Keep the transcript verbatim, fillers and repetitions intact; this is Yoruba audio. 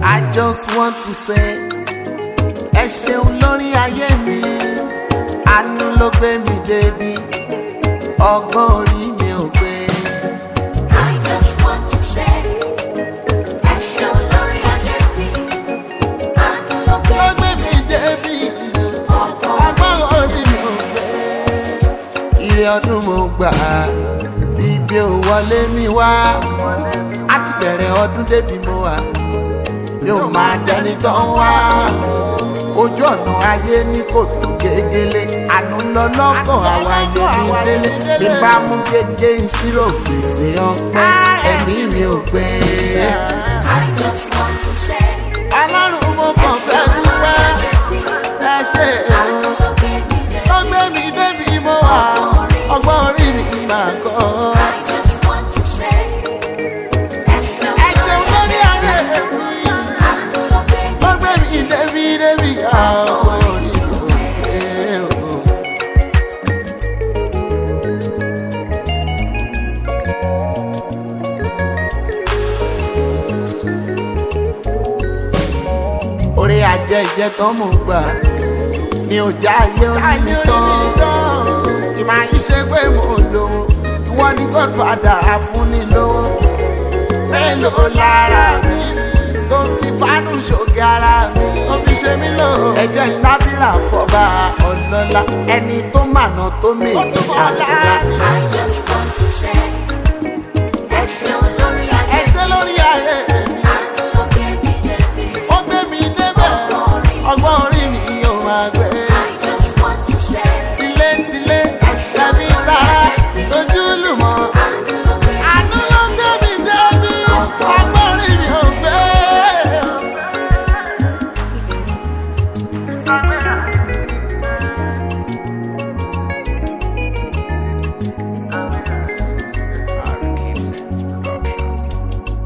I just want to say ẹ ṣeun lórí ayé mi, àánú ló gbé mi débi, ọgbọ́n orí mi ò gbé. I just want to say ẹ ṣeun lórí ayé mi, àánú ló gbé ló gbé mi débi, ọgbọ́n orí mi ò gbé. Ire ọdún mo gbà, ibi ò wọlé mi wá, a ti bẹ̀rẹ̀ ọdún débi mo wà, mi ò máa dẹni tó ń wá. Ojú ọ̀nà ayé ní kò tó gégélé, àánú lọ lọ́kọ̀ àwọn ayé mi délé. Bí bá mú gégé ìṣirò gbèsè ọpẹ́, ẹ̀mí mi ò gbé. I just want to say Ọlọ́run mo kàn fẹ́ dúpẹ́, ẹ ṣé àánú ló gbé mi dé. ó gbé mi débi mo wà, ọgbọ́n orí mi máa kọ́. I just want to say ẹ ṣeun Ẹ ṣeun lórí ayé mi, àánú ló gbé mi ó gbé mi débi débi ọgbọ́n orí mi ò gbé. Orí ajẹ́ ìjẹ́ tán mò ń gbà ní ọjà ayé orí tán. Ìmọ̀ àyíṣe pé mo lówó, ìwọ ni Godfather afúnilówó. Mélòó lára mi tó fi fánú ṣògì ara mi, ó fi ṣe mí lò. Ẹ̀jẹ̀ ìnábìrà fọba ọlọ́lá, ẹni tó mànà tó méjì àtẹ̀lá. I just want to say ẹ ṣeun lórí ayé Ẹ ṣé lórí ayé mi, àánú ló gbé mi débi. ó gbé mi débẹ̀, ọgbọ́n orí mi yóò máa gbé. I just want to say Tilé tilé